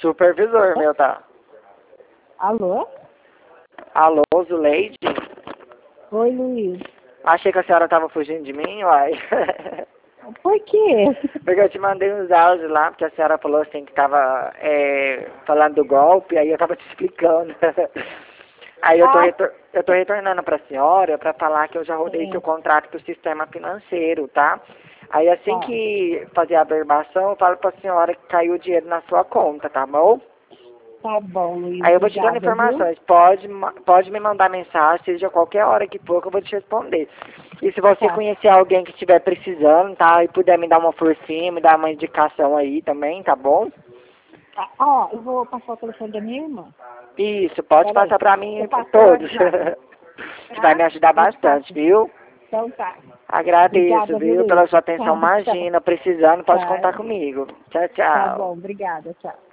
Supervisor meu, tá? Alô? Alô, Zuleide? Oi, Luiz. Achei que a senhora tava fugindo de mim, uai. Por quê? Porque eu te mandei uns áudios lá, porque a senhora falou assim que tava falando do golpe, aí eu tava te explicando. Aí eu tô retornando pra senhora pra falar que eu já rodei seu contrato pro sistema financeiro, tá? Aí assim Tá. que fazer a averbação, eu falo pra senhora que caiu o dinheiro na sua conta, tá bom? Tá bom, Luiz. Aí eu vou te dando Obrigada, viu? informações. Pode me mandar mensagem, seja qualquer hora que for, que eu vou te responder. E se você Tá. conhecer alguém que estiver precisando, tá? E puder me dar uma forcinha, me dar uma indicação aí também, tá bom? Tá. Ó, eu vou passar o telefone da minha irmã. Isso, pode Peraí. passar pra mim Eu passo o todos. WhatsApp. Que vai Tá? me ajudar Eu te bastante, passo. viu? Então tá. Agradeço, Obrigada, viu, viu, Luiz? pela sua atenção. Tá, tchau. Imagina, precisando, pode Tá. contar comigo. Tchau, Tá tchau. bom, obrigada. Tchau.